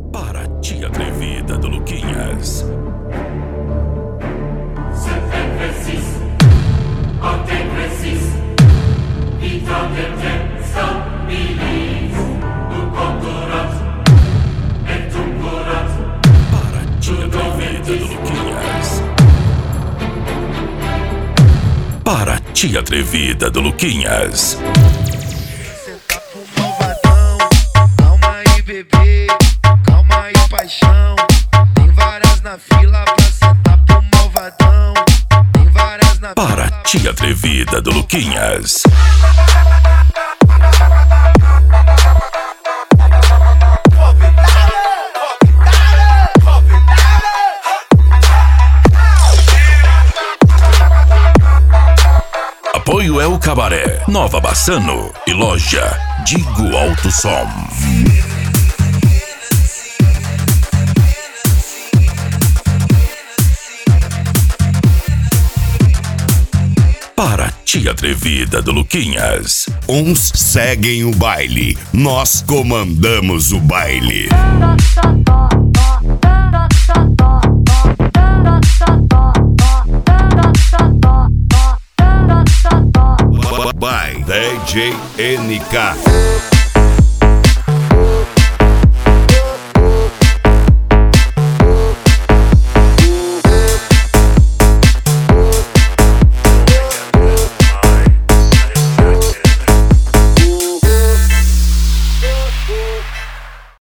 Para a tia atrevida do Luquinhas. Para a tia atrevida do Luquinhas. Para a tia atrevida do Luquinhas. Cê tá pro malvadão, calma aí bebê, calma aí paixão. Tem várias na fila pra sentar pro malvadão. Tem várias na Para fila a tia atrevida do Luquinhas. Apoio é o Cabaré, Nova Bassano e loja Digo Alto Som. Para a tia atrevida do Luquinhas. Uns seguem o baile, nós comandamos o baile. By DJ NK.